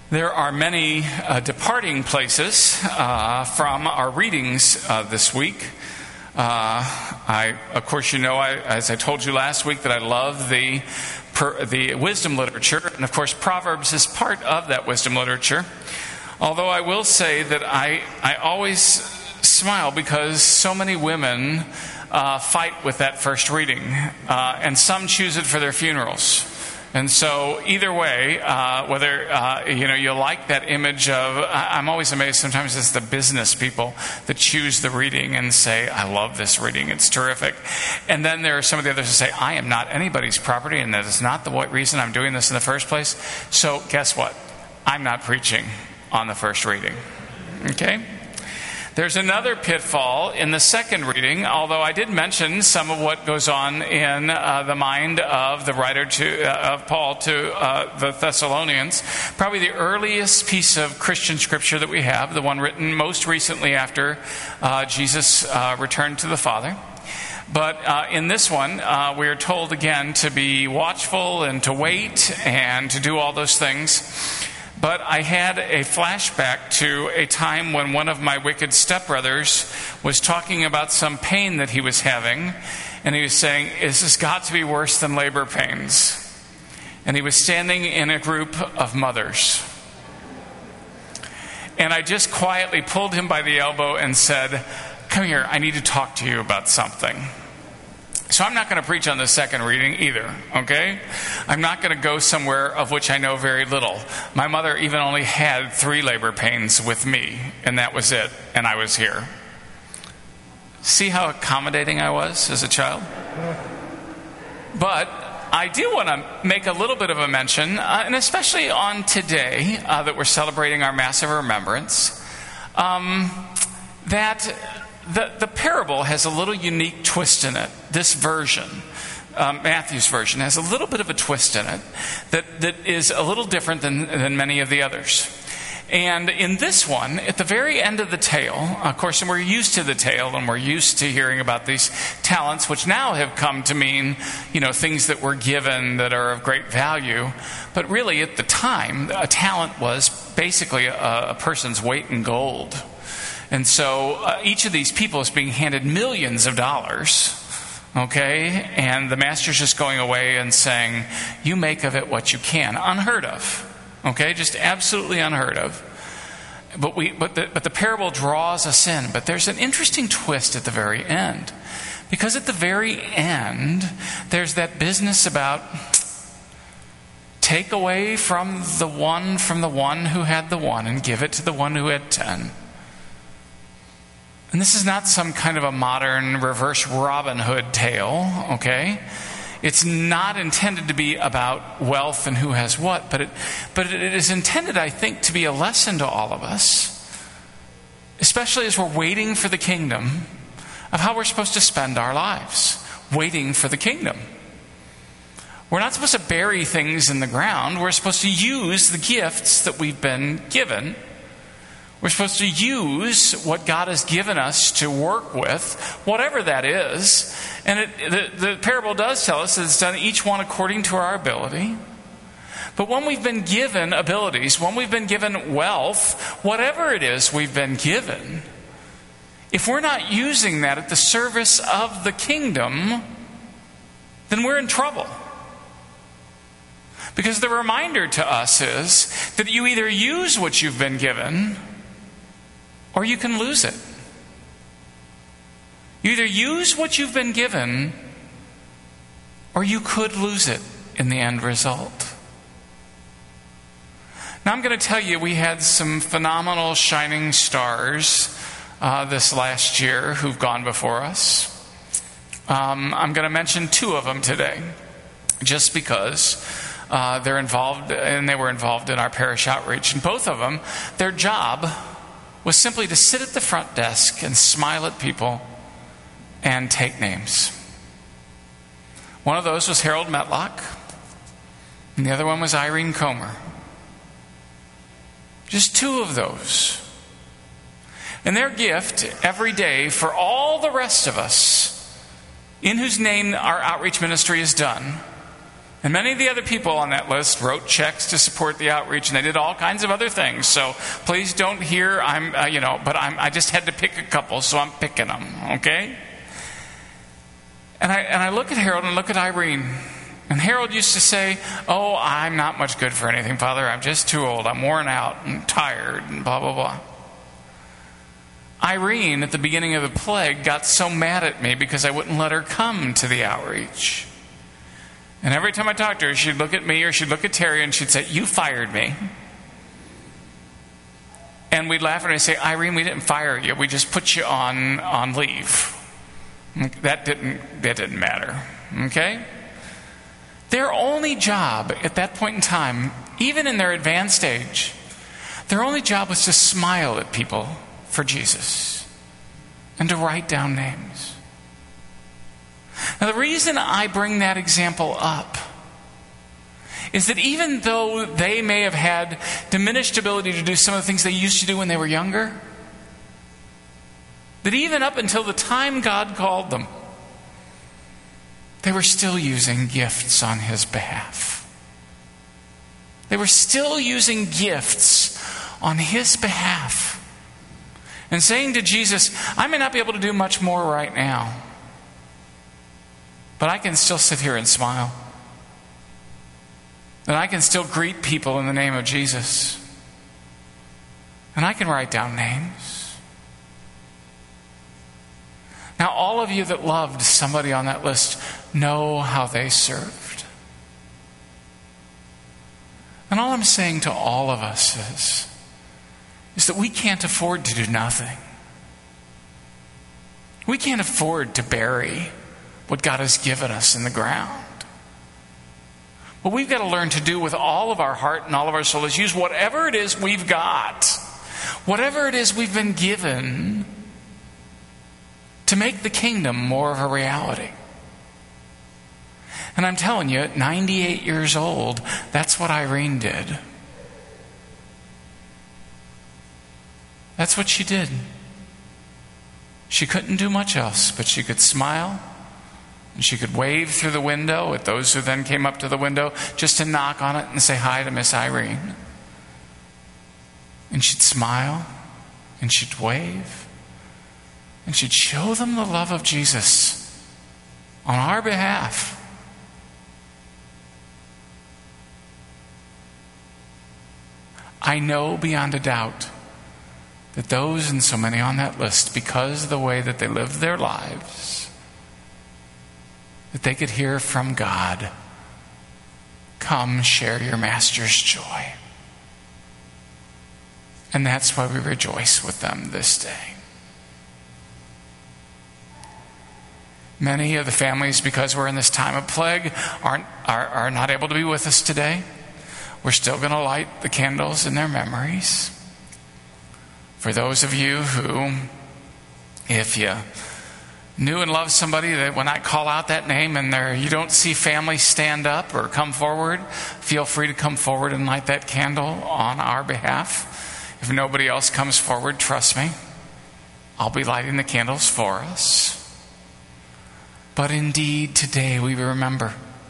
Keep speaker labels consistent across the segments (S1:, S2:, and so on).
S1: There are many departing places from our readings this week. Of course, as I told you last week, that I love the wisdom literature, and of course, Proverbs is part of that wisdom literature. Although I will say that I always smile because so many women fight with that first reading, and some choose it for their funerals. And so either way, whether you like that image of, I'm always amazed sometimes it's the business people that choose the reading and say, I love this reading, it's terrific. And then there are some of the others who say, I am not anybody's property, and that is not the reason I'm doing this in the first place. So guess what? I'm not preaching on the first reading. Okay? There's another pitfall in the second reading, although I did mention some of what goes on in the mind of the writer of Paul to the Thessalonians. Probably the earliest piece of Christian scripture that we have, the one written most recently after Jesus returned to the Father. But in this one, we are told again to be watchful and to wait and to do all those things. But I had a flashback to a time when one of my wicked stepbrothers was talking about some pain that he was having. And he was saying, this has got to be worse than labor pains. And he was standing in a group of mothers. And I just quietly pulled him by the elbow and said, come here, I need to talk to you about something. So I'm not going to preach on the second reading either, okay? I'm not going to go somewhere of which I know very little. My mother even only had 3 labor pains with me, and that was it, and I was here. See how accommodating I was as a child? But I do want to make a little bit of a mention, and especially on today that we're celebrating our Mass of Remembrance, that the parable has a little unique twist in it. This version, Matthew's version, has a little bit of a twist in it that is a little different than many of the others. And in this one, at the very end of the tale, of course, and we're used to the tale and we're used to hearing about these talents, which now have come to mean, things that were given that are of great value. But really, at the time, a talent was basically a person's weight in gold. And so each of these people is being handed millions of dollars, okay? And the master's just going away and saying, you make of it what you can. Unheard of, okay? Just absolutely unheard of. But the parable draws us in. But there's an interesting twist at the very end. Because at the very end, there's that business about take away from the one who had the 1 and give it to the one who had 10. And this is not some kind of a modern reverse Robin Hood tale, okay? It's not intended to be about wealth and who has what, but it is intended, I think, to be a lesson to all of us, especially as we're waiting for the kingdom, of how we're supposed to spend our lives, waiting for the kingdom. We're not supposed to bury things in the ground. We're supposed to use the gifts that we've been given. We're supposed to use what God has given us to work with, whatever that is. And the parable does tell us that it's done each one according to our ability. But when we've been given abilities, when we've been given wealth, whatever it is we've been given, if we're not using that at the service of the kingdom, then we're in trouble. Because the reminder to us is that you either use what you've been given, or you can lose it. You either use what you've been given, or you could lose it in the end result. Now I'm going to tell you, we had some phenomenal shining stars this last year who've gone before us. I'm going to mention 2 of them today, just because they're involved, and they were involved in our parish outreach. And both of them, their job was simply to sit at the front desk and smile at people and take names. One of those was Harold Metlock, and the other one was Irene Comer. Just 2 of those. And their gift every day for all the rest of us, in whose name our outreach ministry is done, And many of the other people on that list wrote checks to support the outreach, and they did all kinds of other things. So please don't hear I just had to pick a couple, so I'm picking them, okay? And I look at Harold and look at Irene. And Harold used to say, "Oh, I'm not much good for anything, Father. I'm just too old. I'm worn out and tired and blah, blah, blah." Irene, at the beginning of the plague, got so mad at me because I wouldn't let her come to the outreach. And every time I talked to her, she'd look at me or she'd look at Terry and she'd say, "You fired me." And we'd laugh at her and say, "Irene, we didn't fire you. We just put you on leave." That didn't matter. Okay? Their only job at that point in time, even in their advanced age, their only job was to smile at people for Jesus and to write down names. Now, the reason I bring that example up is that even though they may have had diminished ability to do some of the things they used to do when they were younger, that even up until the time God called them, they were still using gifts on His behalf. They were still using gifts on His behalf. And saying to Jesus, "I may not be able to do much more right now, but I can still sit here and smile. And I can still greet people in the name of Jesus. And I can write down names." Now, all of you that loved somebody on that list know how they served. And all I'm saying to all of us is that we can't afford to do nothing. We can't afford to bury what God has given us in the ground. What we've got to learn to do with all of our heart and all of our soul is use whatever it is we've got, whatever it is we've been given, to make the kingdom more of a reality. And I'm telling you, at 98 years old, that's what Irene did. That's what she did. She couldn't do much else, but she could smile, and she could wave through the window at those who then came up to the window just to knock on it and say hi to Miss Irene. And she'd smile, and she'd wave, and she'd show them the love of Jesus on our behalf. I know beyond a doubt that those and so many on that list, because of the way that they lived their lives, that they could hear from God, "Come share your master's joy." And that's why we rejoice with them this day. Many of the families, because we're in this time of plague, are not able to be with us today. We're still going to light the candles in their memories. For those of you who, if you knew and loved somebody that when I call out that name and you don't see family stand up or come forward, feel free to come forward and light that candle on our behalf. If nobody else comes forward, trust me, I'll be lighting the candles for us. But indeed, today we remember.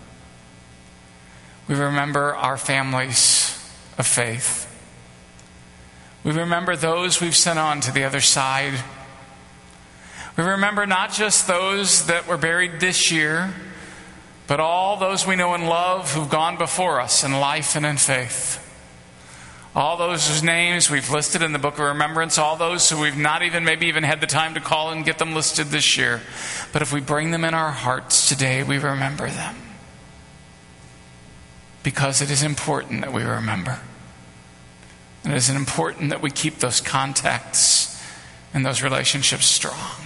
S1: We remember our families of faith. We remember those we've sent on to the other side. We remember not just those that were buried this year, but all those we know and love who've gone before us in life and in faith. All those whose names we've listed in the book of remembrance, all those who we've not even had the time to call and get them listed this year. But if we bring them in our hearts today, we remember them. Because it is important that we remember. And it is important that we keep those contacts and those relationships strong.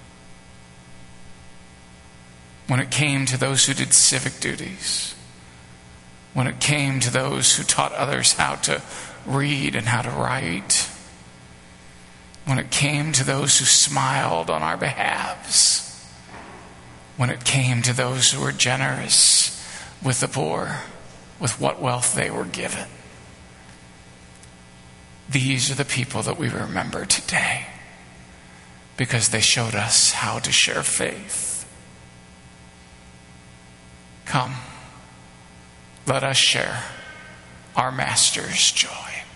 S1: When it came to those who did civic duties, when it came to those who taught others how to read and how to write, when it came to those who smiled on our behalves, when it came to those who were generous with the poor, with what wealth they were given. These are the people that we remember today because they showed us how to share faith. Come, Let us share our Master's joy.